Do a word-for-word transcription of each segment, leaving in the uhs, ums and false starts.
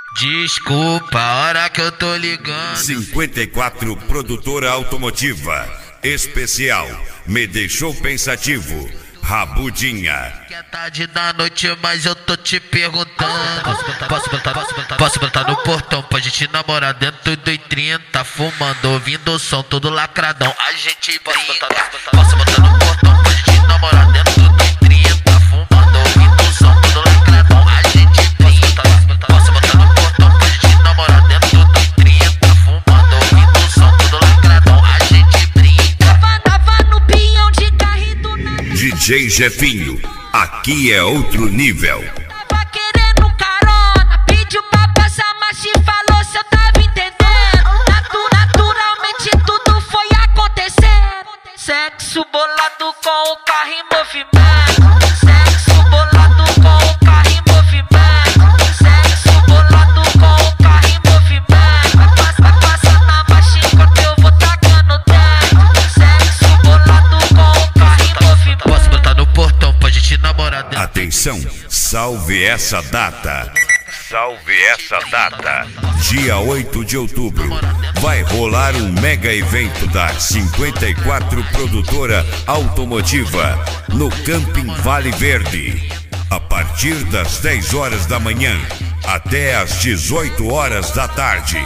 Desculpa, a hora que eu tô ligando. cinquenta e quatro Produtora Automotiva. Especial. Me deixou pensativo. Rabudinha. Que é tarde da noite, mas eu tô te perguntando. Posso botar, posso botar, posso botar, posso botar no portão pra gente namorar dentro do trinta, fumando, ouvindo o som todo lacradão. A gente brinca. Posso botar no portão pra gente namorar dentro do trinta, fumando, ouvindo o som todo lacradão. A gente brinca. Posso botar no portão pra gente namorar dentro do trinta, fumando, ouvindo o som todo lacradão. A gente brinca. Tava no pinhão de carrito na... D J Jefinho. Aqui é outro nível. Tava querendo carona, pediu pra passar, mas te falou se eu tava entendendo. Natu, naturalmente tudo foi acontecendo. Sexo bolado com o carro em movimento. Sexo bolado com o carro em movimento. Sexo bolado com o carro em movimento. Vai, passa, vai passar na marcha enquanto eu vou tacando dentro. Sexo bolado com o carro em movimento. Posso botar no portão pra gente namorar dentro. Atenção, salve essa data. Salve essa data. Dia oito de outubro. Vai rolar um mega evento da cinquenta e quatro Produtora Automotiva no Camping Vale Verde. A partir das dez horas da manhã até as dezoito horas da tarde.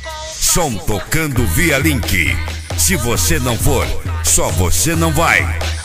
Som tocando via link. Se você não for, só você não vai.